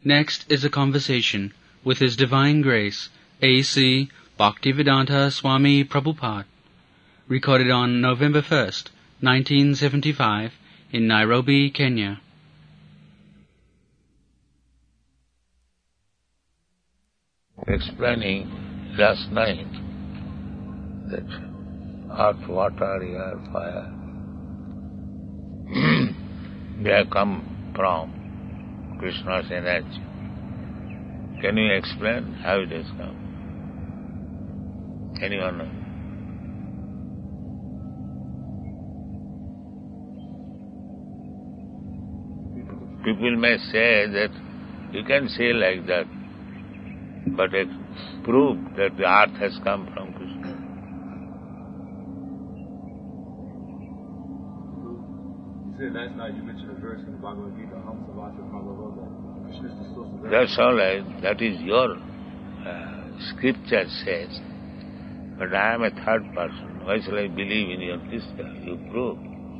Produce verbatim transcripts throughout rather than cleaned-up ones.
Next is a conversation with His Divine Grace, A C Bhaktivedanta Swami Prabhupada, recorded on November first, nineteen seventy-five, in Nairobi, Kenya. Explaining last night that earth, water, air, fire, they have come from Krishna's energy. Can you explain how it has come? Anyone know? People may say that you can say like that, but it proved that the earth has come from Krishna. You said last night you mentioned a verse in the Bhagavad Gita, Ham Savatra Prabhupada. Krishna is the source of everything. That's all right. That is your uh, scripture says. But I am a third person. Why shall I believe in your scripture? You prove.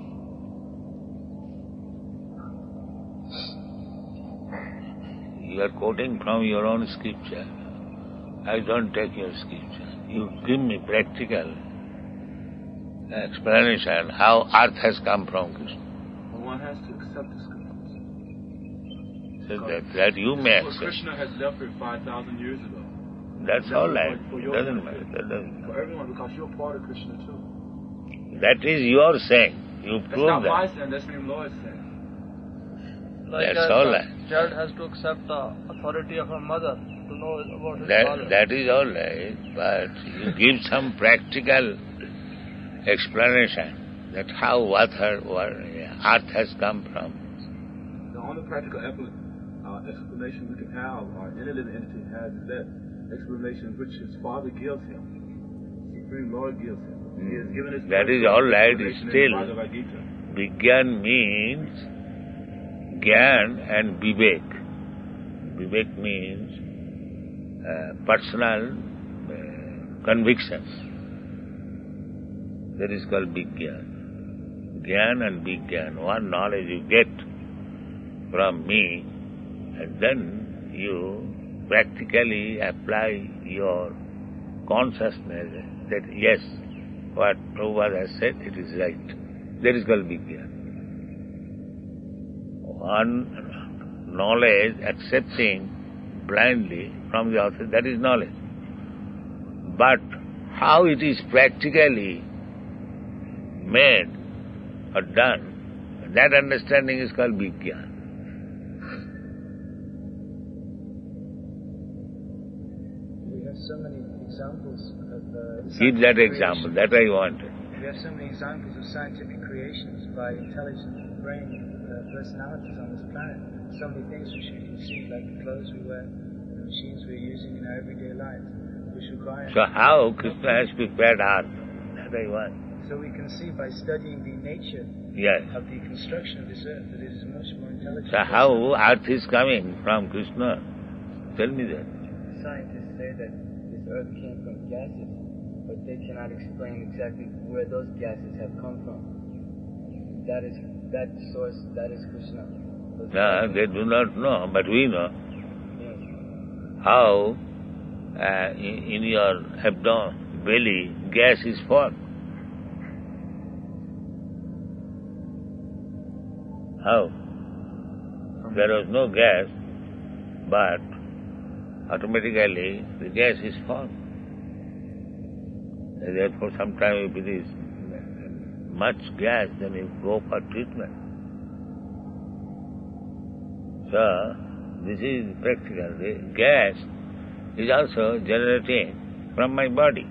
You are quoting from your own scripture. I don't take your scripture. You give me practical explanation how earth has come from Krishna. Well, one has to accept the scriptures. So that, that you may accept. Krishna has left here five thousand years ago. That's That's all right. for your Doesn't benefit. matter. That doesn't For everyone, because you're part of Krishna too. That is your saying. You That's prove not that. my saying, that's Sri Lord's saying. Like That's as all the right. child has to accept the authority of her mother to know about his That, father. that is all right, but you give some practical explanation that how water or earth has come from. The only practical expl- uh, explanation we can have, or any living entity has, is that explanation which his father gives him. Supreme Lord gives him. He has given his That is all right, explanation in still. Bhagavad Gita. Vigyan means Gyan and Vivek. Vivek means uh, personal uh, convictions. That is called Vigyan. Gyan and Vigyan, one knowledge you get from me, and then you practically apply your consciousness that yes, what Prabhupada has said, it is right. That is called Vigyan. One knowledge accepting blindly from the author, that is knowledge. But how it is practically made or done, that understanding is called Vigyan. We have so many examples of uh, Give that scientific example, creation. that I wanted. We have so many examples of scientific creations by intelligent brain uh, personalities on this planet. So many things which we can see, like the clothes we wear, the machines we're using in our everyday lives, which require... So how Krishna has prepared earth, that I want. So we can see by studying the nature Yes. of the construction of this earth that it is much more intelligent. So how earth is coming from Krishna? Tell me that. Scientists say that this earth came from gases, but they cannot explain exactly where those gases have come from. That is, that source, that is Krishna. Those No, gases- they do not know, but we know. Yes. How uh, in, in your abdomen, belly, gas is formed. How? There was no gas, but automatically the gas is formed. And therefore, sometimes if it is much gas, then you go for treatment. So, this is practical. The gas is also generating from my body.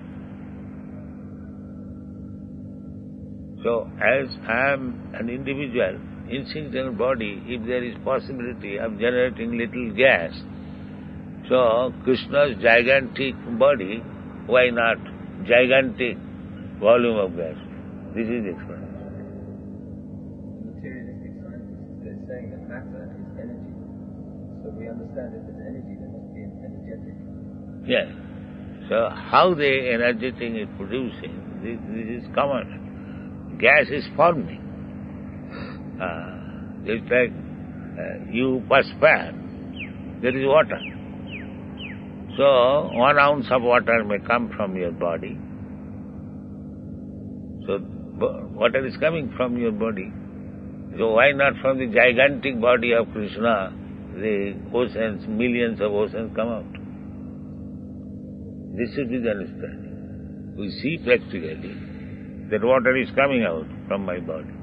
So, as I am an individual, instinctual body, if there is possibility of generating little gas, so Krishna's gigantic body, why not gigantic volume of gas? This is the explanation. Materialistic scientists, they're saying that matter is energy. So we understand if there's energy, there must be an energetic. Yes. So how the energetic is producing, this, this is common. Gas is forming. Uh, it's like uh, you perspire, there is water. So, one ounce of water may come from your body. So, water is coming from your body. So why not from the gigantic body of Krishna, the oceans, millions of oceans come out? This should be the understanding. We see practically that water is coming out from my body.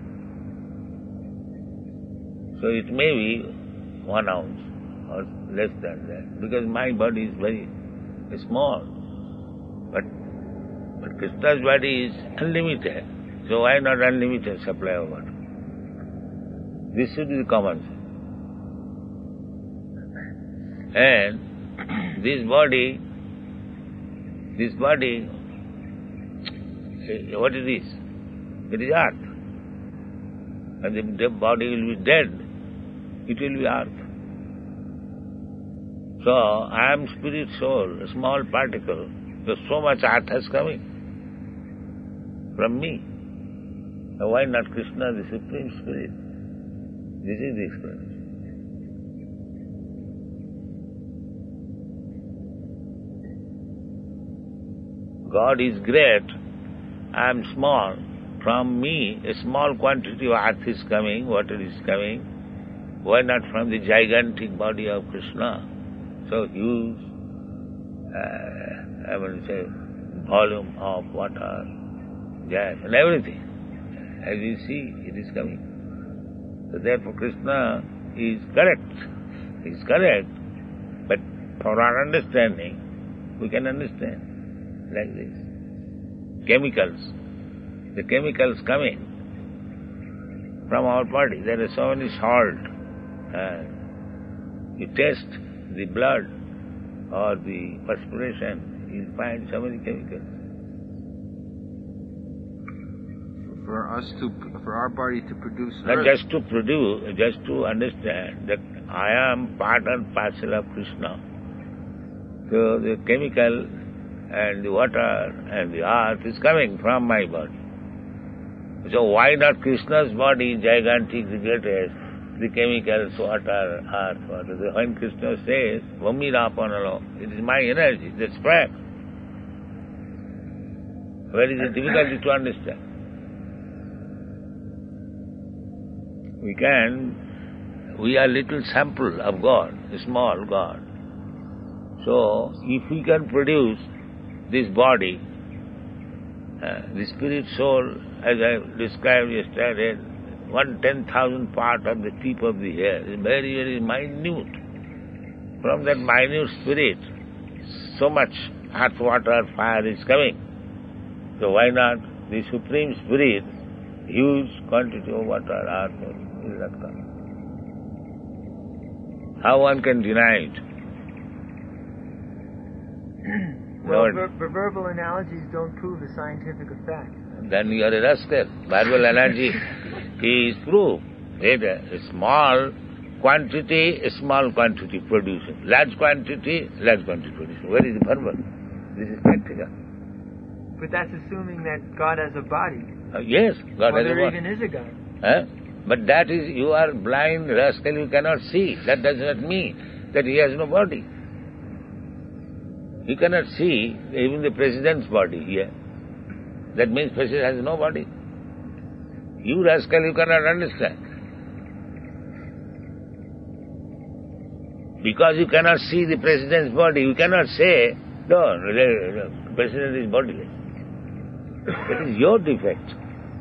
So it may be one ounce or less than that, because my body is very small. But, but Krishna's body is unlimited. So why not unlimited supply of water? This should be the common sense. And this body, this body, what is this? It is earth. And if the body will be dead, it will be earth. So, I am spirit soul, a small particle, so so much earth has coming from me. Now why not Krishna, the Supreme Spirit? This is the explanation. God is great, I am small. From me, a small quantity of earth is coming, water is coming. Why not from the gigantic body of Krishna? So huge, uh, I will say, volume of water, gas, and everything. As you see, it is coming. So therefore Krishna is correct. He is correct, but for our understanding, we can understand like this. Chemicals. The chemicals coming from our body. There are so many salt. Uh, you test the blood or the perspiration, you'll find so many chemicals. For us to, for our body to produce Not earth. just to produce, just to understand that I am part and parcel of Krishna. So the chemical and the water and the earth is coming from my body. So why not Krishna's body, gigantic, the greatest, the chemicals, water, earth, water. So when Krishna says, Vamirapanalo, it is my energy, that's fact. Where is the difficulty to understand? We can, we are little sample of God, a small God. So, if we can produce this body, uh, the spirit soul, as I described yesterday, one ten thousand part of the tip of the hair is very, very minute. From that minute spirit, so much earth, water, fire is coming. So why not the Supreme Spirit, huge quantity of water, earth, will not come? How one can deny it? Well, Lord, ver- ver- verbal analogies don't prove a scientific effect. then you are a rascal. Verbal energy is proof. It, a small quantity, a small quantity producing. Large quantity, large quantity producing. Where is the verbal? This is practical. But that's assuming that God has a body. Uh, yes, God or has a there body. even is a God. Huh? But that is, you are blind, rascal, you cannot see. That does not mean that he has no body. You cannot see even the president's body here. That means president has no body. You rascal, you cannot understand. Because you cannot see the president's body, you cannot say, no, the president is bodiless. That is your defect.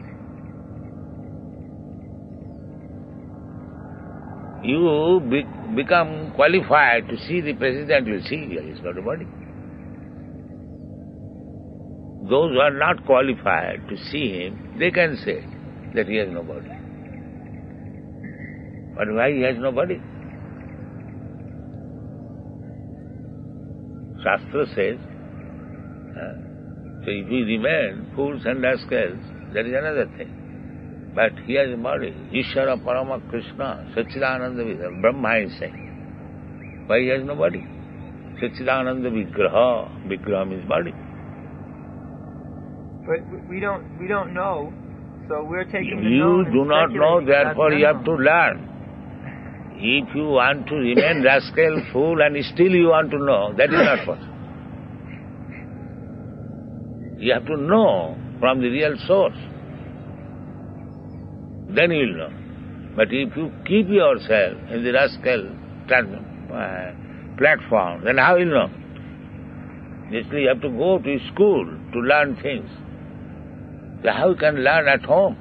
You be, become qualified to see the president, you see he has got a body. Those who are not qualified to see him, they can say that he has no body. But why he has no body? Shastra says, uh, so if we remain fools and rascals, that is another thing. But he has a body. Ishvara Parama Krishna, Satchidananda Vigraha, Brahma is saying. Why he has no body? Satchidananda Vigraha, Vigraha means body. But we don't we don't know, so we're taking the You known and do not know, speculating about therefore the you have to unknown. learn. If you want to remain rascal, fool, and still you want to know, that is not possible. You have to know from the real source. Then you will know. But if you keep yourself in the rascal uh, platform, then how will you know? Basically, you have to go to school to learn things. So how you can learn at home?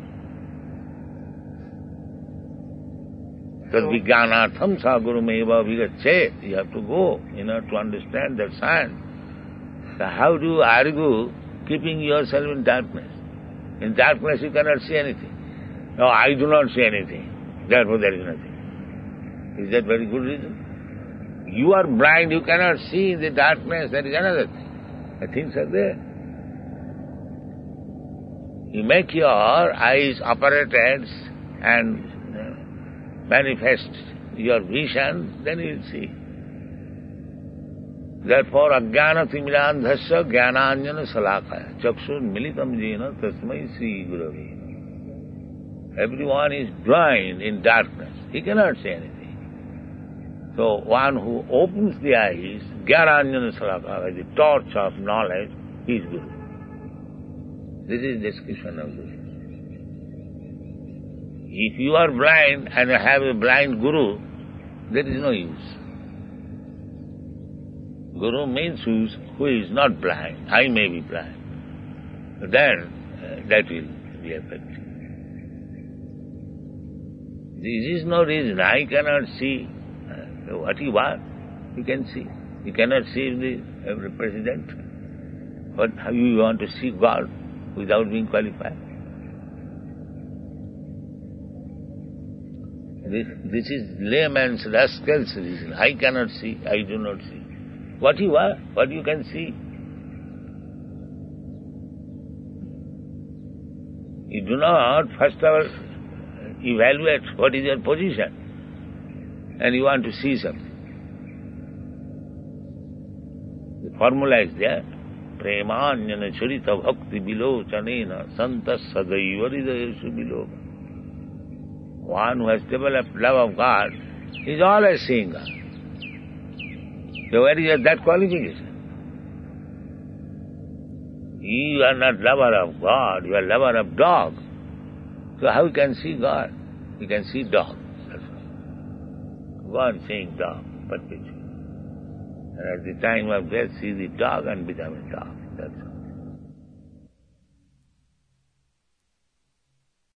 Because vijnanatham sa guru meva vigachet. You have to go, you know, to understand that science. So how do you argue keeping yourself in darkness? In darkness you cannot see anything. No, I do not see anything. Therefore there is nothing. Is that very good reason? You are blind, you cannot see in the darkness. That is another thing. The things are there. You make your eyes operated and manifest your vision, then you will see. Therefore, ajnana timirandhasya jnananjana salakaya chakshur militam jena tasmai sri gurave. Everyone is blind in darkness. He cannot see anything. So one who opens the eyes, jnananjana salakaya, the torch of knowledge, he is Guru. This is description of Guru. If you are blind and you have a blind Guru, there is no use. Guru means who is not blind. I may be blind. Then uh, that will be effective. This is no reason. I cannot see uh, what you want. You can see. You cannot see the uh, president. But how you want to see God without being qualified? This, this is layman's rascal's reason. I cannot see, I do not see. What you are, what you can see. You do not, first of all, evaluate what is your position, and you want to see something. The formula is there. Premanyana charita bhakti bilochanena santas sadaiva hridayeshu biloka. One who has developed love of God is always seeing God. So where is that qualification? You are not lover of God, you are lover of dog. So how you can see God? You can see dog. That's all. Go on seeing dog perpetually. And at the time of death, see the dog and become a dog. That's all.